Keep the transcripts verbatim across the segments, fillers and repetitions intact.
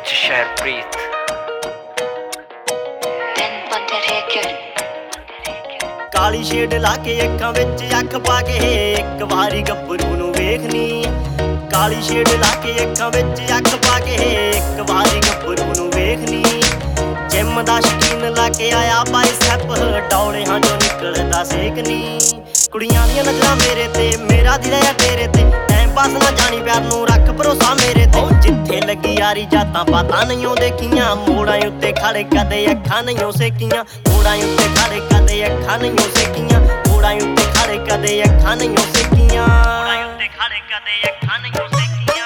ਸ਼ਹਿਰਪ੍ਰੀਤ ਕਾਲੀ shade ਲਾ ਕੇ ਅੱਖਾਂ ਵਿੱਚ ਅੱਖ ਪਾ ਕੇ ਇੱਕ ਵਾਰੀ ਗੱਭਰੂ ਨੂੰ ਵੇਖਨੀ। ਕਾਲੀ ਸ਼ੇਡ ਲਾ ਕੇ ਅੱਖਾਂ ਵਿੱਚ ਅੱਖ ਪਾ ਕੇ ਇੱਕ ਵਾਰੀ ਗੱਭਰੂ ਨੂੰ ਵੇਖਨੀ। ਜਿੰਮ ਦਾ ਸ਼ਕੀਨ ਲਾ ਕੇ ਆਇਆ ਬਾਈਸੈਪ ਡੌਲਿਆਂ ਚੋਂ ਨਿਕਲਦਾ ਸੇਕਨੀ। ਕੁੜੀਆਂ ਦੀਆਂ ਨਜ਼ਰਾਂ ਮੇਰੇ ਤੇ ਮੇਰਾ ਦਿਲ ਆ ਤੇਰੇ ਤੇ ਟਾਈਮ ਪਾਸ ਨਾ ਜਾਣੀ ਪਿਆਰ ਨੂੰ ਰੱਖ ਭਰੋਸਾ ਮੇਰੇ ਤੇ। ਜਿੱਥੇ ਲੱਗੀ ਯਾਰੀ ਜਾਤਾਂ ਪਾਤਾਂ ਨਹੀਂਓ ਦੇਖੀਆਂ ਮੋੜਾਂ ਉੱਤੇ ਖੜੇ ਕਦੇ ਅੱਖਾਂ ਨਹੀਂਓ ਸੇਕੀਆਂ। ਮੋੜਾਂ ਉੱਤੇ ਖੜੇ ਕਦੇ ਅੱਖਾਂ ਨਹੀਂਓ ਸੇਕੀਆਂ। ਮੋੜਾਂ ਉੱਤੇ ਖੜੇ ਕਦੇ ਅੱਖਾਂ ਨਹੀਂਓ ਸੇਕੀਆਂ। ਮੋੜਾਂ ਉੱਤੇ ਖੜੇ ਕਦੇ ਅੱਖਾਂ ਨਹੀਂਓ ਸੇਕੀਆਂ।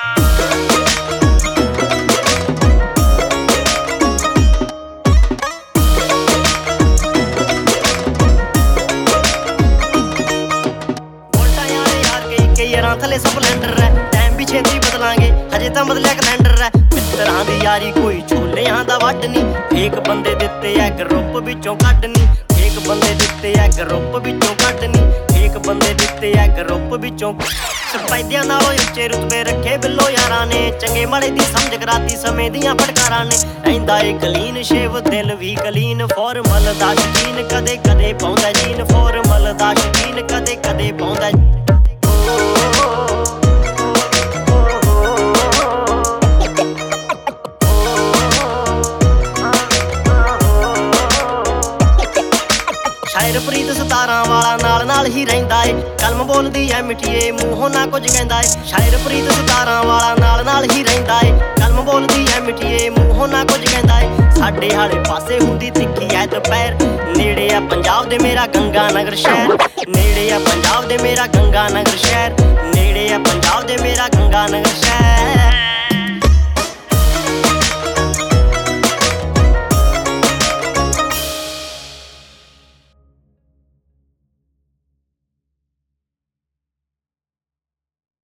ਯਾਰਾਂ ਥੱਲੇ ਸਪਲੈਂਡਰ ਹੈ ਟਾਈਮ ਵੀ ਛੇਤੀ ਬਦਲਾਂਗੇ ਹਜੇ ਤਾਂ ਬਦਲਿਆ ਕੈਲੰਡਰ ਹੈ। ਮਿੱਤਰਾਂ ਦੀ ਯਾਰੀ ਕੋਈ ਛੋਲਿਆਂ ਦਾ ਵੱਢ ਨੀ। ਫੇਕ ਬੰਦੇ ਦਿੱਤੇ ਐ ਗਰੁੱਪ ਵਿੱਚੋਂ ਕੱਢਨੀ। ਫੇਕ ਬੰਦੇ ਦਿੱਤੇ ਐ ਗਰੁੱਪ ਵਿੱਚੋਂ ਕੱਢਨੀ। ਫੇਕ ਬੰਦੇ ਦਿੱਤੇ ਐ ਗਰੁੱਪ ਵਿੱਚੋਂ। ਸਪੈਦਿਆਂ ਨਾਲੋਂ ਉੱਚੇ ਰੁਤਬੇ ਰੱਖੇ ਬਿੱਲੋ ਯਾਰਾਂ ਨੇ। ਚੰਗੇ ਮਾੜੇ ਦੀ ਸਮਝ ਕਰਾਤੀ ਸਮੇਂ ਦੀਆਂ ਫਟਕਾਰਾਂ ਨੇ। ਰਹਿੰਦਾ ਏ ਕਲੀਨ ਸ਼ੇਵ ਦਿਲ ਵੀ ਕਲੀਨ। ਫੋਰਮਲ ਦਾ ਸ਼ਕੀਨ ਕਦੇ ਕਦੇ ਪਾਉਂਦਾ ਜੀਨ। ਫੋਰਮਲ ਦਾ ਸ਼ਕੀਨ ਕਦੇ ਕਦੇ ਪਾਉਂਦਾ। ਸ਼ਹਿਰਪ੍ਰੀਤ ਸਤਾਰਾਂ ਵਾਲਾ ਨਾਲ ਨਾਲ ਹੀ ਰਹਿੰਦਾ ਏ। ਕਲਮ ਬੋਲਦੀ ਐ ਮਿੱਠੀਏ ਮੂੰਹੋਂ ਨਾ ਕੁਝ ਕਹਿੰਦਾ ਏ। ਸ਼ਹਿਰਪ੍ਰੀਤ ਸਤਾਰਾਂ ਵਾਲਾ ਨਾਲ ਨਾਲ ਹੀ ਰਹਿੰਦਾ ਏ। ਕਲਮ ਬੋਲਦੀ ਐ ਮਿੱਠੀਏ ਮੂੰਹੋਂ ਨਾ ਕੁਝ ਕਹਿੰਦਾ ਏ। ਸਾਡੇ ਵਾਲੇ ਪਾਸੇ ਹੁੰਦੀ ਤਿੱਖੀ ਐ ਦੁਪਹਿਰ। ਨੇੜੇ ਆ ਪੰਜਾਬ ਦੇ ਮੇਰਾ ਗੰਗਾ ਨਗਰ ਸ਼ਹਿਰ। ਨੇੜੇ ਆ ਪੰਜਾਬ ਦੇ ਮੇਰਾ ਗੰਗਾ ਨਗਰ ਸ਼ਹਿਰ।